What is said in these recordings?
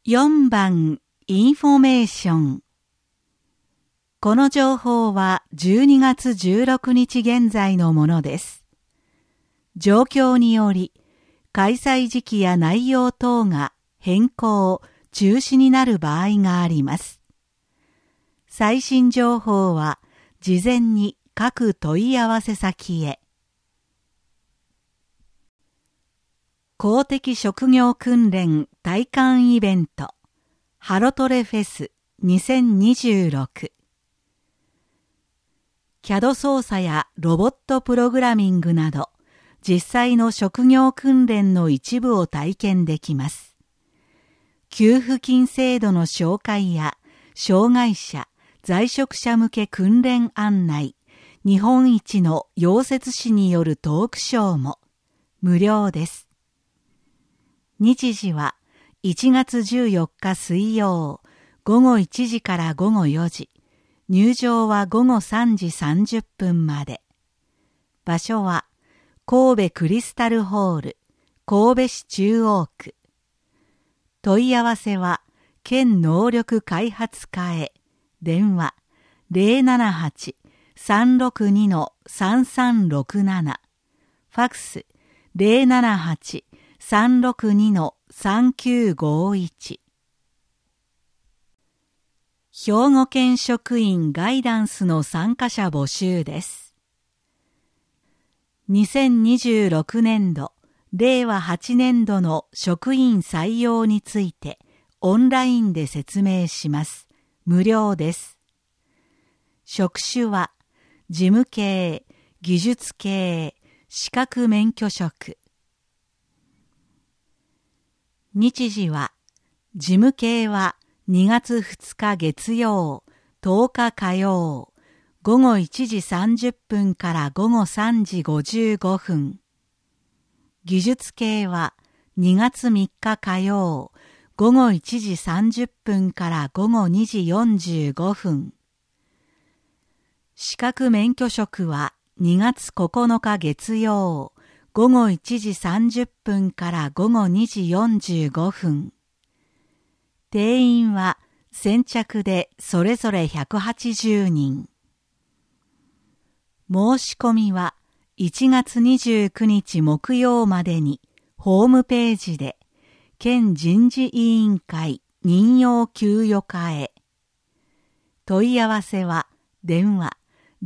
4番、インフォメーション。この情報は12月16日現在のものです。状況により、開催時期や内容等が変更、中止になる場合があります。最新情報は事前に各問い合わせ先へ。公的職業訓練体感イベントハロトレフェス2026 CAD 操作やロボットプログラミングなど実際の職業訓練の一部を体験できます。給付金制度の紹介や障害者、在職者向け訓練案内、日本一の溶接士によるトークショーも無料です。日時は1月14日水曜午後1時から午後4時、入場は午後3時30分まで。場所は神戸クリスタルホール、神戸市中央区。問い合わせは県能力開発課へ。電話 078-362-3367 ファクス 078-362-3951 兵庫県職員ガイダンスの参加者募集です。2026年度、令和8年度の職員採用についてオンラインで説明します。無料です。職種は事務系、技術系、資格免許職。日時は事務系は2月2日月曜、10日火曜、午後1時30分から午後3時55分。技術系は2月3日火曜、午後1時30分から午後2時45分。資格免許職は2月9日月曜、午後1時30分から午後2時45分。定員は先着でそれぞれ180人。申し込みは1月29日木曜までにホームページで県人事委員会任用給与課へ。問い合わせは電話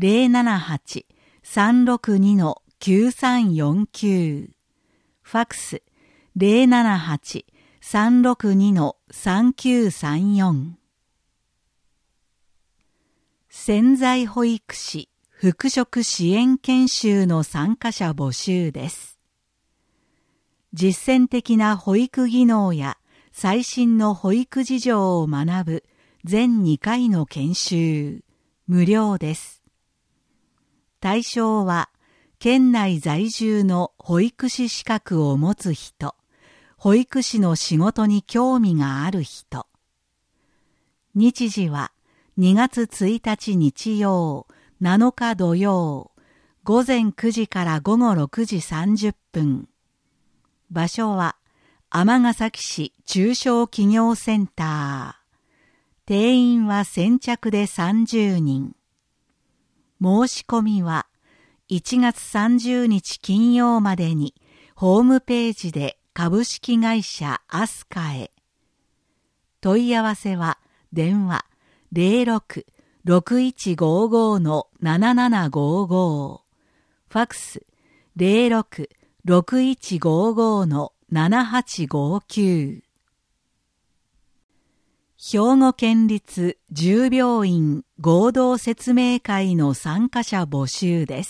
078-362-9349 ファクス 078-362-3934 潜在保育士復職支援研修の参加者募集です。実践的な保育技能や最新の保育事情を学ぶ全2回の研修、無料です。対象は県内在住の保育士資格を持つ人、保育士の仕事に興味がある人。日時は2月1日日曜、7日土曜、午前9時から午後6時30分。場所は尼崎市中小企業センター。定員は先着で30人。申し込みは1月30日金曜までにホームページで株式会社アスカへ。問い合わせは電話 06-6155-7755 ファクス 06-6155-7859 兵庫県立10病院合同説明会の参加者募集です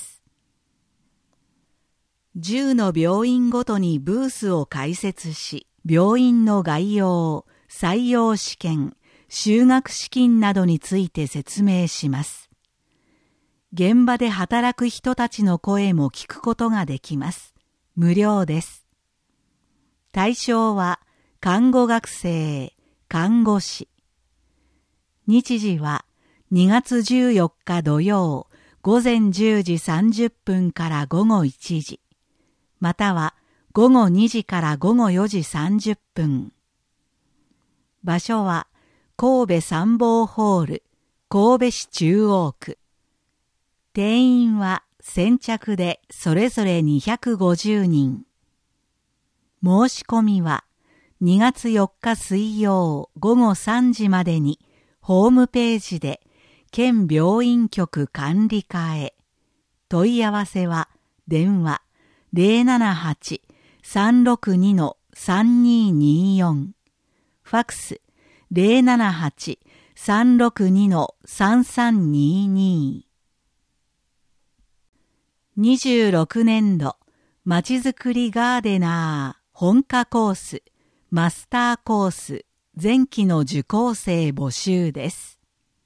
。10の病院ごとにブースを開設し、病院の概要、採用試験、就学資金などについて説明します。現場で働く人たちの声も聞くことができます。無料です。対象は看護学生、看護師。日時は2月14日土曜午前10時30分から午後1時、または午後2時から午後4時30分。 場所は神戸参謀ホール、神戸市中央区。定員は先着でそれぞれ250人。申し込みは2月4日水曜午後3時までにホームページで県病院局管理課へ。問い合わせは電話 078-362-3224 ファクス 078-362-3322 26年度まちづくりガーデナー本科コースマスターコース前期の受講生募集です。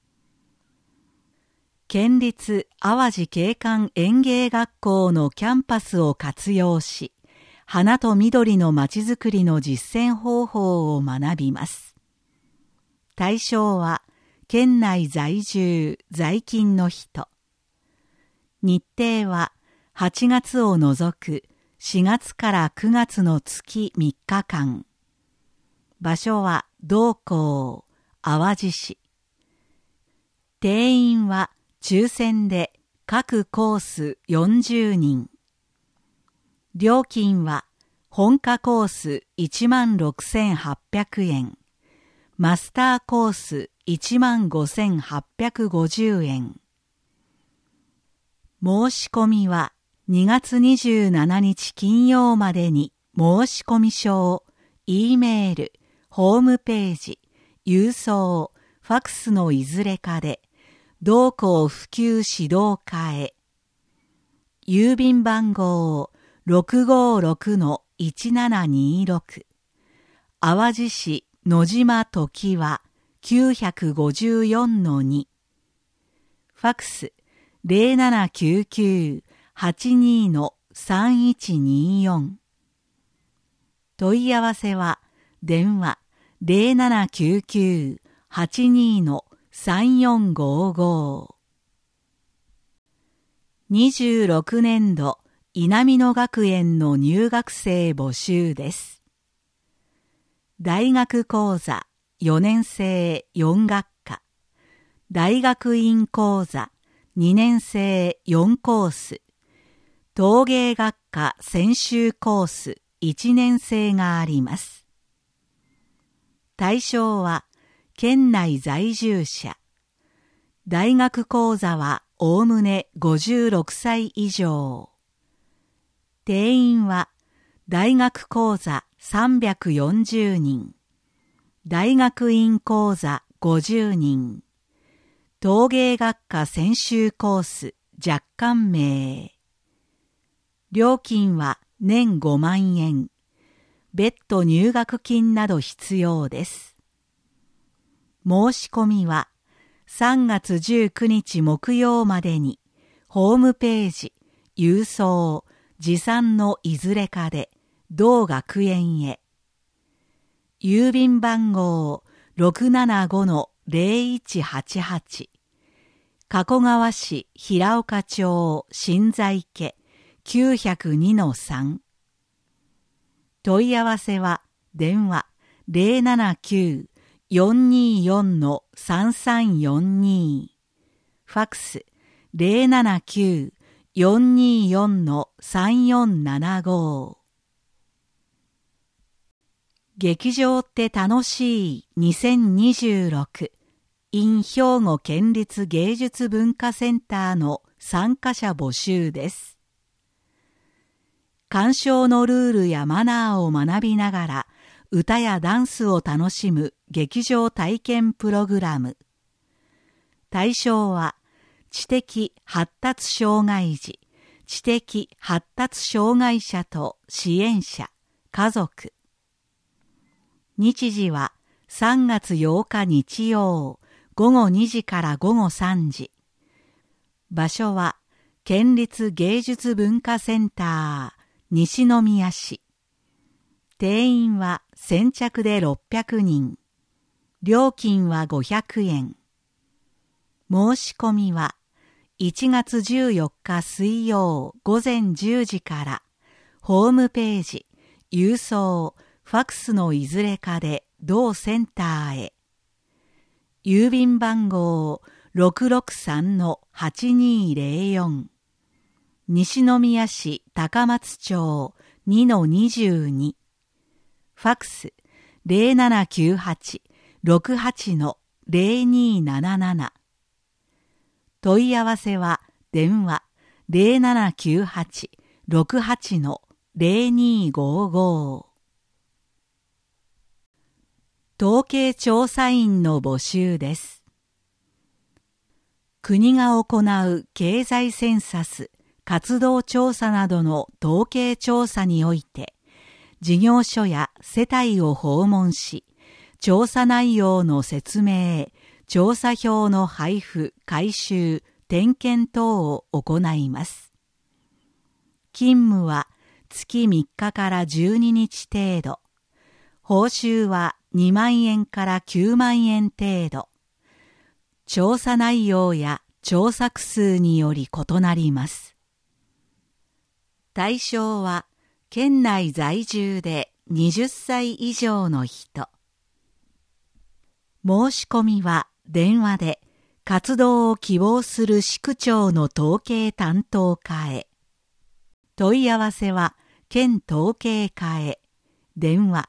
県立淡路景観園芸学校のキャンパスを活用し、花と緑のまちづくりの実践方法を学びます。対象は県内在住在勤の人。日程は8月を除く4月から9月の月3日間。場所は同校淡路市。定員は抽選で各コース40人。料金は本科コース16,800円。マスターコース15,850円。申し込みは2月27日金曜までに申し込み書を E メール、ホームページ、郵送、ファクスのいずれかで同校普及指導課へ。郵便番号 656-1726 淡路市野島時は 954-2 ファクス 0799-82-3124 問い合わせは電話 0799-82-3455 26年度稲美野学園の入学生募集です。大学講座4年生4学科、大学院講座2年生4コース、陶芸学科専修コース1年生があります。対象は県内在住者。大学講座はおおむね56歳以上。定員は大学講座340人。大学院講座50人。陶芸学科専修コース若干名。料金は年5万円。別途入学金など必要です。申し込みは3月19日木曜までにホームページ、郵送、持参のいずれかで同学園へ。郵便番号 675-0188 加古川市平岡町新在家 902-3 問い合わせは電話 079-424-3342 ファクス 079-424-3475 劇場って楽しい2026 in 兵庫県立芸術文化センターの参加者募集です。鑑賞のルールやマナーを学びながら歌やダンスを楽しむ劇場体験プログラム。対象は知的発達障害児、知的発達障害者と支援者、家族。日時は3月8日日曜午後2時から午後3時。場所は県立芸術文化センター西宮市。定員は先着で600人。料金は500円。申し込みは1月14日水曜午前10時からホームページ、郵送、ファクスのいずれかで同センターへ。郵便番号 663-8204 西宮市高松町 2-22 ファックス 0798-68-0277 問い合わせは電話 0798-68-0255 統計調査員の募集です。国が行う経済センサス、活動調査などの統計調査において、事業所や世帯を訪問し、調査内容の説明、調査票の配布、回収、点検等を行います。勤務は月3日から12日程度。報酬は2万円から9万円程度。調査内容や調査区数により異なります。対象は県内在住で20歳以上の人。申し込みは電話で活動を希望する市区町の統計担当課へ。問い合わせは県統計課へ。電話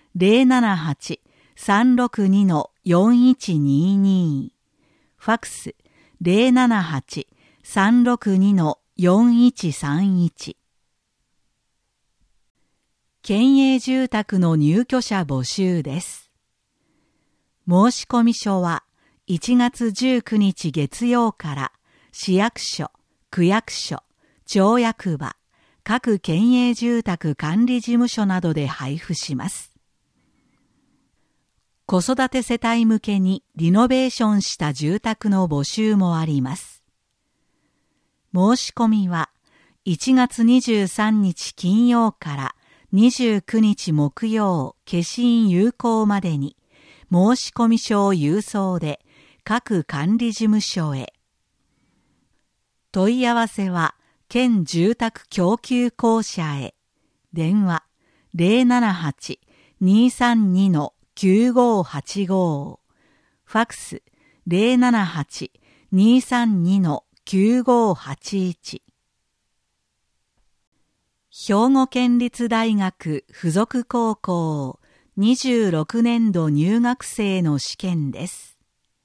078-362-4122 ファックス 078-362-4131 県営住宅の入居者募集です。申込書は1月19日月曜から市役所、区役所、町役場、各県営住宅管理事務所などで配布します。子育て世帯向けにリノベーションした住宅の募集もあります。申し込みは1月23日金曜から29日木曜消印有効までに申込書を郵送で各管理事務所へ。問い合わせは県住宅供給公社へ。電話 078-232-9585 ファックス 078-232-9581 兵庫県立大学附属高校26年度入学生の試験です。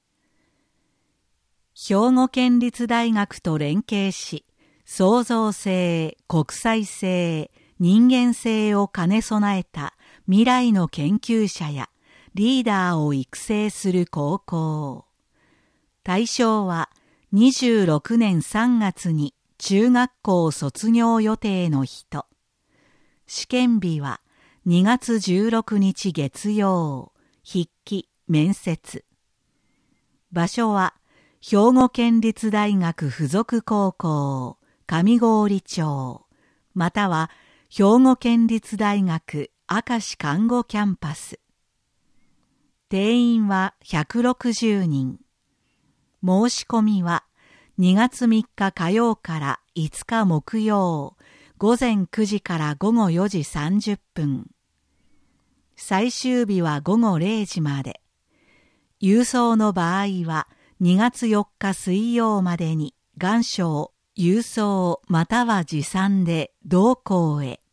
兵庫県立大学と連携し、創造性、国際性、人間性を兼ね備えた未来の研究者やリーダーを育成する高校。対象は26年3月に中学校卒業予定の人。試験日は2月16日月曜、筆記、面接。場所は兵庫県立大学附属高校、上郡町、または兵庫県立大学明石看護キャンパス。定員は160人。申し込みは2月3日火曜から5日木曜、午前9時から午後4時30分。最終日は午後0時まで。郵送の場合は2月4日水曜までに願書郵送または持参で同校へ。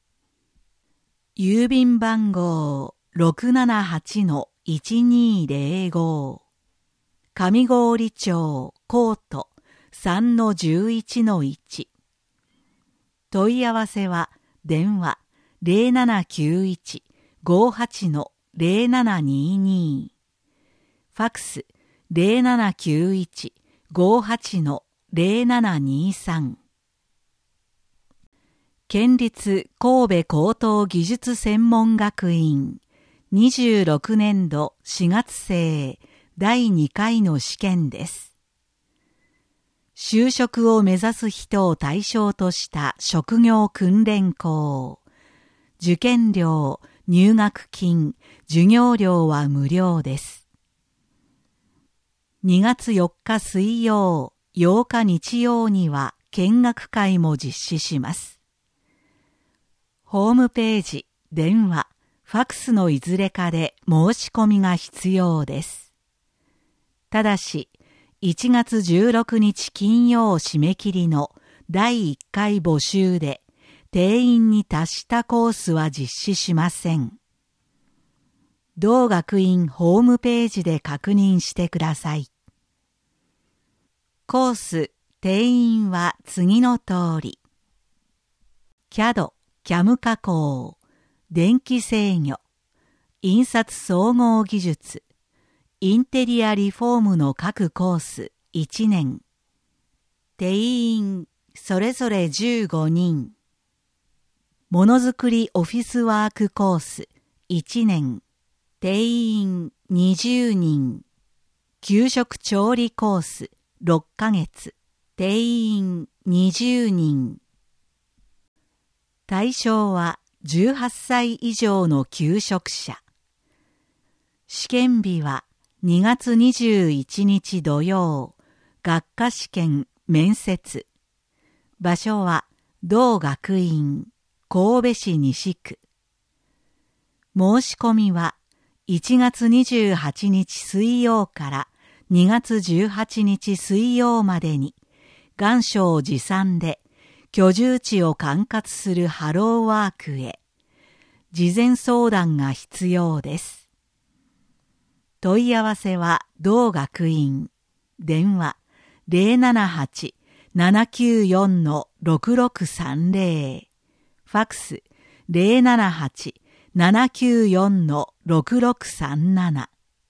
郵便番号 678-1205 上郡町コート 3-11-1 問い合わせは電話 0791-58-0722 ファックス 0791-58-0723 県立神戸高等技術専門学院26年度4月生第2回の試験です。就職を目指す人を対象とした職業訓練校。受験料、入学金、授業料は無料です。2月4日水曜、8日日曜には見学会も実施します。ホームページ、電話、 ファクスのいずれかで申し込みが必要です。ただし、1月16日金曜締め切りの第1回募集で定員に達したコースは実施しません。同学院ホームページで確認してください。コース定員は次の通り。CAD、CAM 加工、電気制御、印刷総合技術、インテリアリフォームの各コース1年。定員それぞれ15人。ものづくりオフィスワークコース1年。定員20人。給食調理コース6ヶ月。定員20人。対象は18歳以上の求職者。試験日は2月21日土曜。学科試験面接。場所は同学院神戸市西区。申し込みは1月28日水曜から2月18日水曜までに願書持参で居住地を管轄するハローワークへ。事前相談が必要です。問い合わせは同学院。電話078-794-6630。ファクス078-794-6637。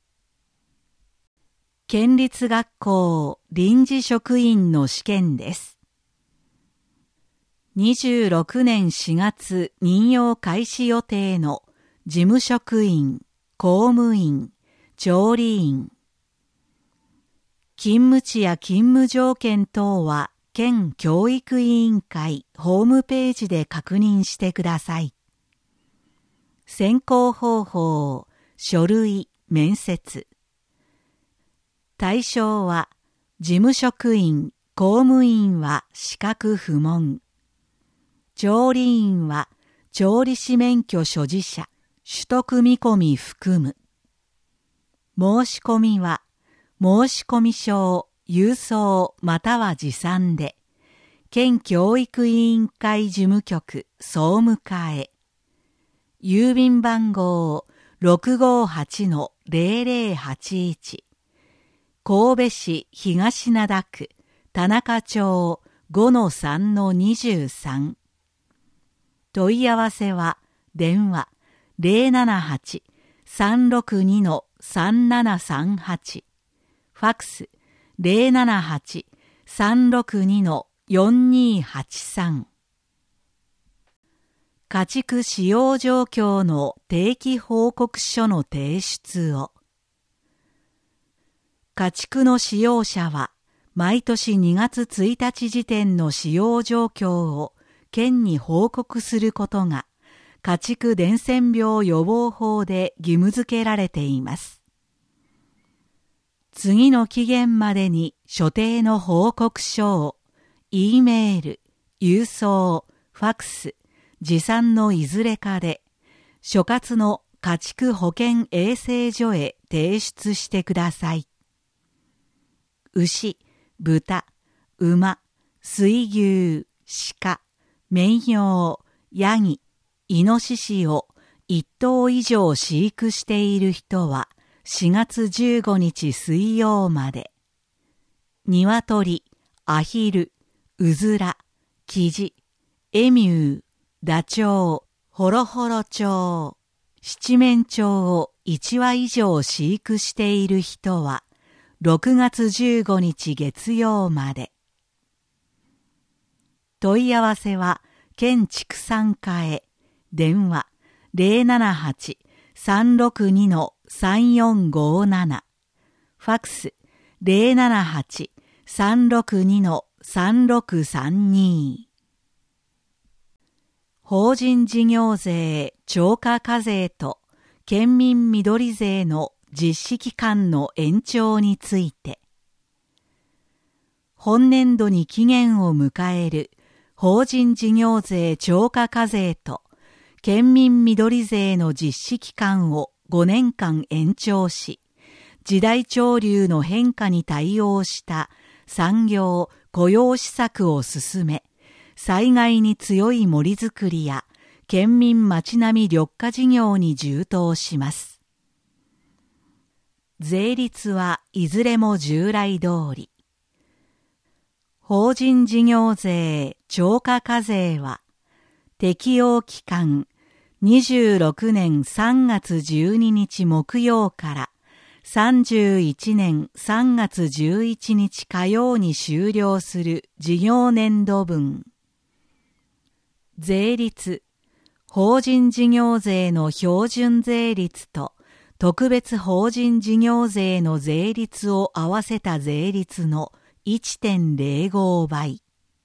県立学校臨時職員の試験です。26年4月任用開始予定の事務職員、公務員、調理員。勤務地や勤務条件等は県教育委員会ホームページで確認してください。選考方法、書類、面接。対象は事務職員、公務員は資格不問。調理員は調理師免許所持者、取得見込み含む。申し込みは申込書を郵送または持参で、県教育委員会事務局総務課へ。郵便番号 658-0081。神戸市東灘区田中町 5-3-23。問い合わせは電話078-362-3738。ファクス078-362-4283。家畜使用状況の定期報告書の提出を。家畜の使用者は毎年2月1日時点の使用状況を県に報告することが家畜伝染病予防法で義務付けられています。次の期限までに所定の報告書を E メール、郵送、ファクス、持参のいずれかで所轄の家畜保健衛生所へ提出してください。牛、豚、馬、水牛、鹿、綿羊、ヤギ、イノシシを1頭以上飼育している人は4月15日水曜まで。鶏、アヒル、うずら、キジ、エミュー、ダチョウ、ホロホロ鳥、七面鳥を1羽以上飼育している人は6月15日月曜まで。問い合わせは県畜産課へ。電話078-362-3457。ファクス078-362-3632。法人事業税超過課税と県民緑税の実施期間の延長について。本年度に期限を迎える法人事業税超過課税と県民緑税の実施期間を5年間延長し、時代潮流の変化に対応した産業・雇用施策を進め、災害に強い森づくりや県民町並み緑化事業に充当します。税率はいずれも従来通り。法人事業税超過課税は、適用期間26年3月12日木曜から31年3月11日火曜に終了する事業年度分。税率、法人事業税の標準税率と特別法人事業税の税率を合わせた税率の 1.05 倍。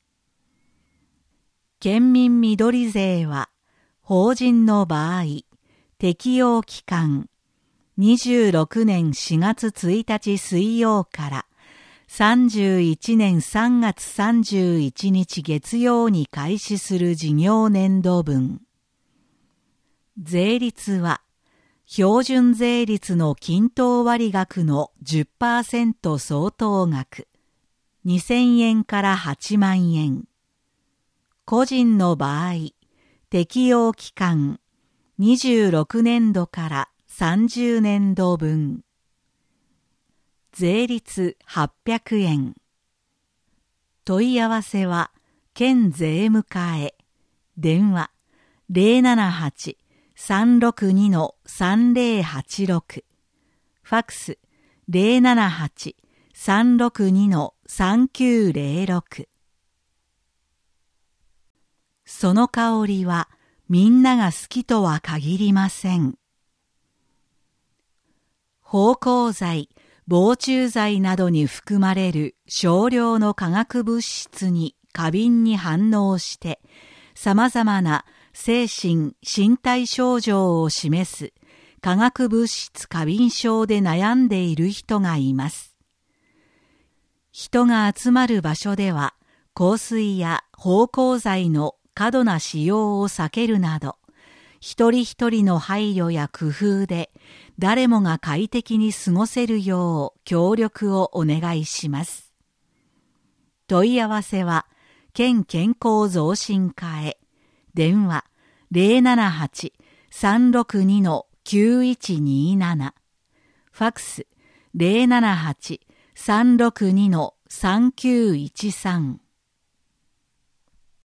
県民緑税は、法人の場合、適用期間、26年4月1日水曜から31年3月31日月曜に開始する事業年度分。税率は、標準税率の均等割額の 10% 相当額、2000円から8万円。個人の場合、適用期間、26年度から30年度分。税率800円。問い合わせは、県税務課へ。電話、078-362-3086。ファクス、078-362-3906。その香りはみんなが好きとは限りません。芳香剤、防虫剤などに含まれる少量の化学物質に過敏に反応して様々な精神・身体症状を示す化学物質過敏症で悩んでいる人がいます。人が集まる場所では香水や芳香剤の過度な使用を避けるなど、一人一人の配慮や工夫で誰もが快適に過ごせるよう協力をお願いします。問い合わせは県健康増進課へ。電話078-362-9127。ファクス078-362-3913。